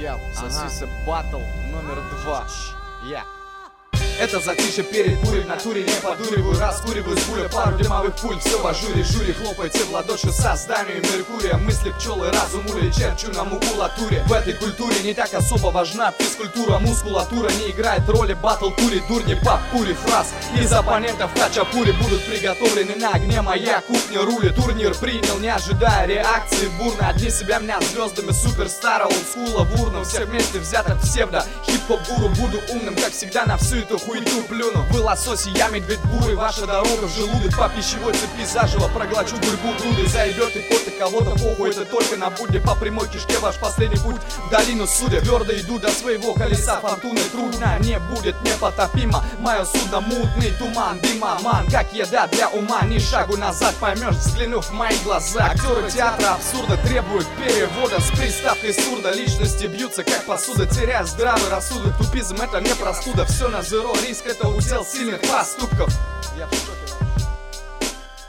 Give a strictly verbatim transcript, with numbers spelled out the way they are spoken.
Я, сосиса батл номер два. Я. Это затишье перед бурей, в натуре не подуриваю, раскуриваю с буля пару дымовых пуль. Все в ажуре, жюри хлопается в ладоши созданию Меркурия. Мысли пчелы разум ули, черчу на макулатуре. В этой культуре не так особо важна физкультура, мускулатура не играет роли. Батл тури, дурни, пап, пури, фраз из оппонентов хачапури будут приготовлены на огне. Моя кухня рулит, турнир принял, не ожидая реакции бурно. Одни себя мнят звездами суперстара, олдскула в урну. Все вместе взято псевдо, хип-хоп гуру. Буду умным, как всегда, на всю эту хуету плюну. Вы лососи, я медведь бурый, ваша дорога в желудок. По пищевой цепи заживо проглочу гурьбу груды. Заебет и коты кого-то похуй, это только на будне. По прямой кишке ваш последний путь в долину судя. Твердо иду до своего колеса фортуны. Трудно не будет непотопимо. Мое судно мутный туман, дыма, ман. Как еда для ума, ни шагу назад поймешь, взглянув в мои глаза. Актеры театра абсурда требуют перевода с приставкой сурда. Личности бьются как посуда, теряя здравый рассудок. Тупизм это не простуда, все на зеро. Риск это удел сильных поступков. Я в шоке.